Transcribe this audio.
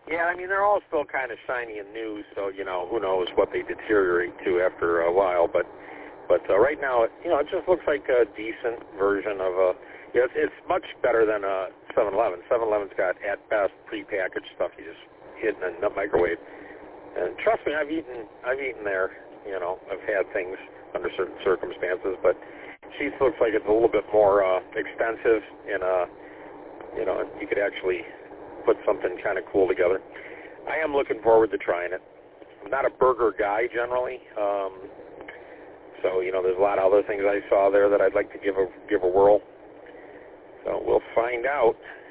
Yeah, I mean, they're all still kind of shiny and new, so, who knows what they deteriorate to after a while. But right now, it just looks like a decent version of a, it's much better than a 7-Eleven. 7-Eleven's got, at best, prepackaged stuff you just hit in the microwave. And trust me, I've eaten there. I've had things under certain circumstances, but Sheetz looks like it's a little bit more extensive and you could actually put something kind of cool together. I am looking forward to trying it. I'm not a burger guy generally, so there's a lot of other things I saw there that I'd like to give a whirl. So we'll find out.